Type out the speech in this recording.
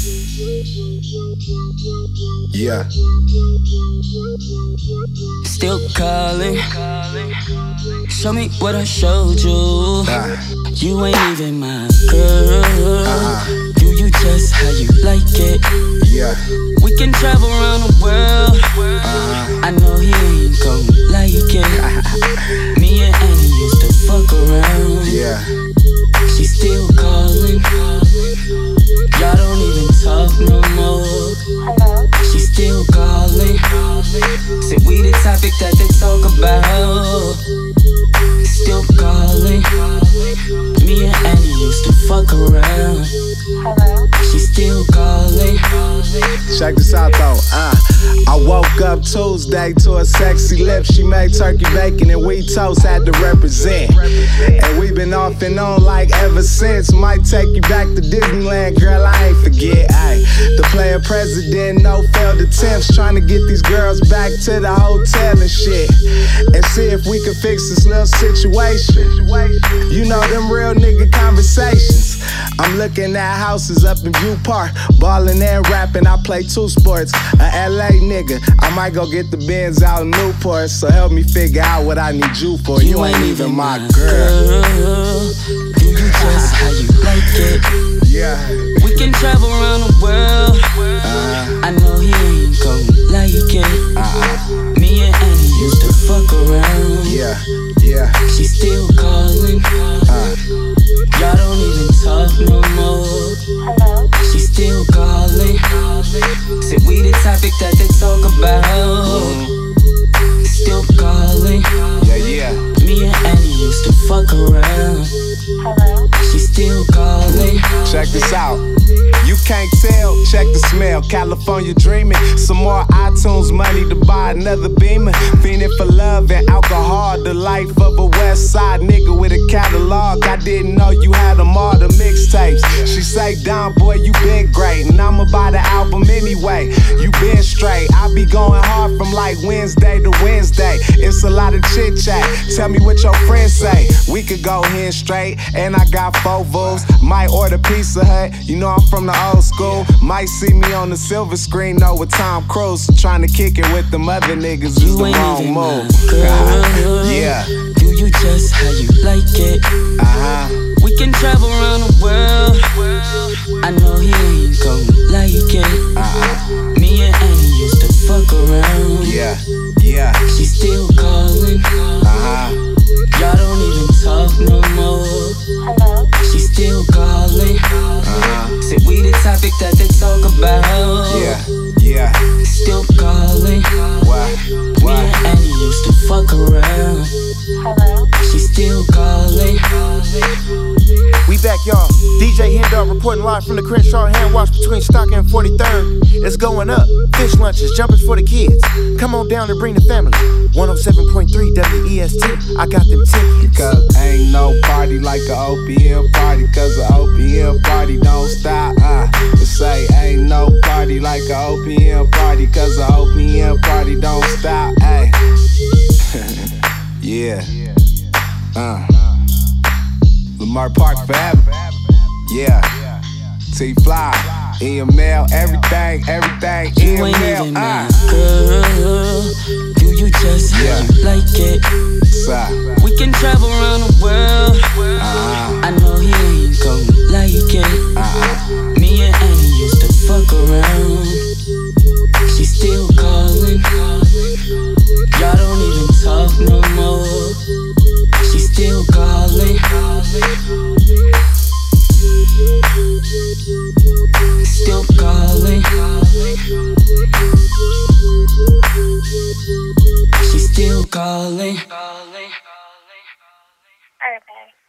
Yeah. Still calling. Show me what I showed you. You ain't even my girl. Do you just how you like it? Yeah. We can travel around the world. I know he ain't gon' like it. Me and Annie used to fuck around. Yeah. She still calling. Y'all don't even talk no more. Hello? She still calling. Said we the topic that they talk about. Still calling. Me and Annie used to fuck around. Hello? She still calling. Check this out though, I woke up Tuesday to a sexy lip. She made turkey bacon and we toast, had to represent. And we been off and on like ever since. Might take you back to Disneyland, girl, I ain't forget. The player president, no failed attempts. Trying to get these girls back to the hotel and shit. And see if we can fix this little situation. You know them real nigga conversations. I'm looking at houses up in View Park, ballin' and rapping. I play two sports, a LA nigga. I might go get the Benz out in Newport. So help me figure out what I need you for. You ain't even my girl. Do you just how you like it? Yeah. We can travel around the world. I know he ain't gon' like it. Me and Annie used to fuck around. Yeah. Yeah. She still calling. Y'all don't even talk no more. Hello? She still calling. Said we the topic that they talk about. Still calling. Yeah. Me and Annie used to fuck around. Hello? She still calling. Check this out. You can't tell, check the smell. California dreaming. Some more iTunes money to buy another Beamer. Fiending for love and alcohol. The life of a West Side nigga with a catalog. I didn't know you had them all, the mixtapes. She say, Don boy, you been great. And I'ma buy the album anyway. You been straight. I be going hard from like Wednesday to Wednesday. It's a lot of chit chat. Tell me what your friends say. We could go here straight. And I got 4 V's. Might order Pizza Hut. You know I'm from the old school. Might see me on the silver screen, though, with Tom Cruise. So trying to kick it with them other niggas is the wrong move. Yeah. Do you just how you like it? We can travel around the world. I know he ain't gon' like it. Me and Annie used to fuck around. Yeah. Yeah. She still calling. Y'all don't even talk no more. Hello? She still calling. Said we the topic that they talk about. Yeah. Yeah. Still calling. Me and Annie used to fuck around. Hello? She still calling. We back, y'all. DJ Hendar reporting live from the Crenshaw Hand Wash between Stockton and 43rd. It's going up. Fish lunches, jumpers for the kids. Come on down and bring the family. 107.3 WEST. I got them tickets. Cause ain't no party like a OPM party. Cause a OPM party don't stop. To say ain't no party like a OPM party. Cause a OPM party don't stop. Ay. Yeah. Lamar Park forever. Yeah. T-Fly, EML, everything, You ain't EML. even my girl. Do you just how you like it? We can travel around the world. I know he ain't gon' like it. Me and Annie used to fuck around. She still calling. Y'all don't even talk no more. She still calling. Still calling. She still calling. Okay.